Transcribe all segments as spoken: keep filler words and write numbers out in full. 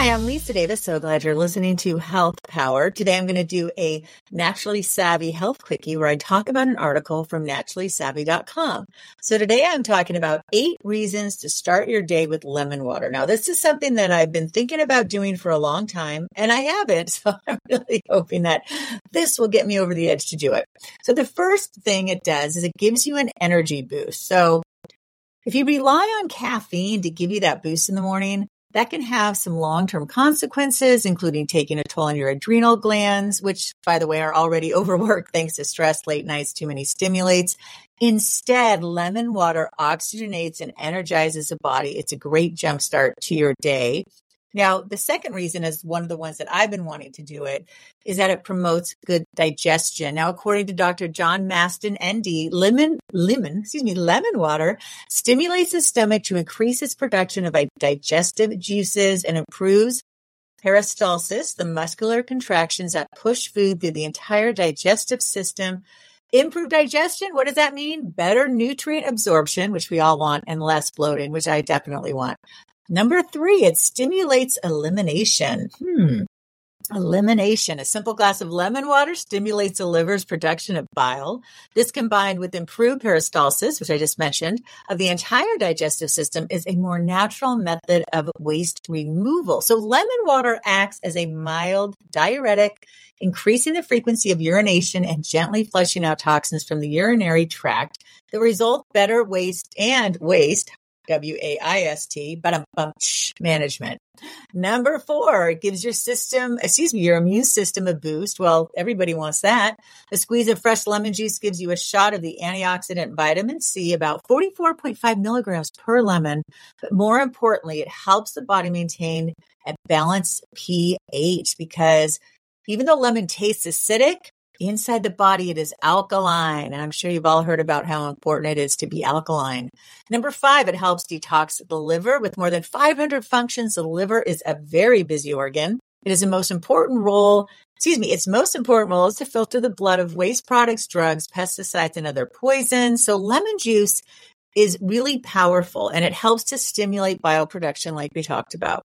Hi, I'm Lisa Davis. So glad you're listening to Health Power. Today I'm going to do a Naturally Savvy Health Quickie where I talk about an article from naturally savvy dot com. So today I'm talking about eight reasons to start your day with lemon water. Now, this is something that I've been thinking about doing for a long time, and I haven't. So I'm really hoping that this will get me over the edge to do it. So the first thing it does is it gives you an energy boost. So if you rely on caffeine to give you that boost in the morning, that can have some long-term consequences, including taking a toll on your adrenal glands, which, by the way, are already overworked thanks to stress, late nights, too many stimulates. Instead, lemon water oxygenates and energizes the body. It's a great jumpstart to your day. Now, the second reason is one of the ones that I've been wanting to do it is that it promotes good digestion. Now, according to Doctor John Maston, M D, lemon, lemon, excuse me, lemon water stimulates the stomach to increase its production of digestive juices and improves peristalsis, the muscular contractions that push food through the entire digestive system. Improved digestion, what does that mean? Better nutrient absorption, which we all want, and less bloating, which I definitely want. Number three, it stimulates elimination. Hmm. Elimination. A simple glass of lemon water stimulates the liver's production of bile. This, combined with improved peristalsis, which I just mentioned, of the entire digestive system, is a more natural method of waste removal. So lemon water acts as a mild diuretic, increasing the frequency of urination and gently flushing out toxins from the urinary tract. The result, better waste and waste, W A I S T, but management. Number four, it gives your system, excuse me, your immune system a boost. Well, everybody wants that. A squeeze of fresh lemon juice gives you a shot of the antioxidant vitamin C, about forty-four point five milligrams per lemon. But more importantly, it helps the body maintain a balanced pH because even though lemon tastes acidic, inside the body, it is alkaline. And I'm sure you've all heard about how important it is to be alkaline. Number five, it helps detox the liver. With more than five hundred functions, the liver is a very busy organ. It is the most important role, excuse me, its most important role is to filter the blood of waste products, drugs, pesticides, and other poisons. So lemon juice is really powerful and it helps to stimulate bioproduction like we talked about.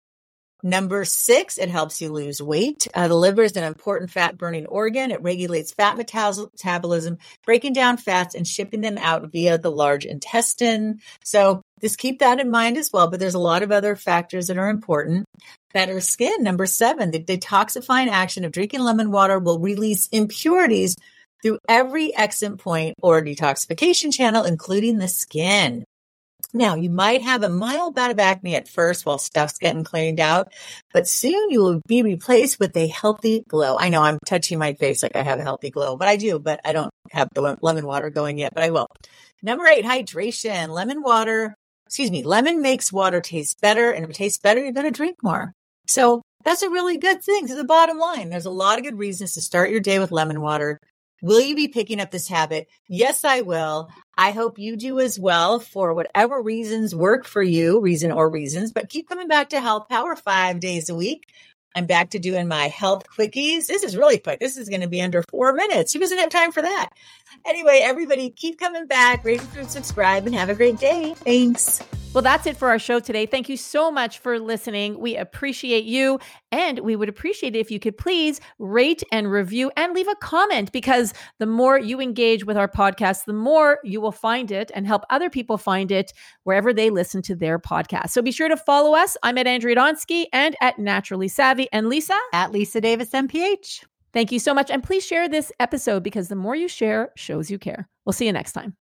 Number six, it helps you lose weight. Uh, the liver is an important fat-burning organ. It regulates fat metabolism, breaking down fats and shipping them out via the large intestine. So just keep that in mind as well. But there's a lot of other factors that are important. Better skin. Number seven, the detoxifying action of drinking lemon water will release impurities through every exit point or detoxification channel, including the skin. Now, you might have a mild bout of acne at first while stuff's getting cleaned out, but soon you will be replaced with a healthy glow. I know I'm touching my face like I have a healthy glow, but I do, but I don't have the lemon water going yet, but I will. Number eight, hydration. Lemon water, excuse me, lemon makes water taste better, and if it tastes better, you're going to drink more. So that's a really good thing. To the bottom line, there's a lot of good reasons to start your day with lemon water. Will you be picking up this habit? Yes, I will. I hope you do as well for whatever reasons work for you, reason or reasons, but keep coming back to Health Power five days a week. I'm back to doing my health quickies. This is really quick. This is going to be under four minutes. Who doesn't have time for that? Anyway, everybody keep coming back, rate and subscribe, and have a great day. Thanks. Well, that's it for our show today. Thank you so much for listening. We appreciate you, and we would appreciate it if you could please rate and review and leave a comment, because the more you engage with our podcast, the more you will find it and help other people find it wherever they listen to their podcast. So be sure to follow us. I'm at Andrea Donsky and at Naturally Savvy, and Lisa at Lisa Davis M P H. Thank you so much. And please share this episode, because the more you share shows you care. We'll see you next time.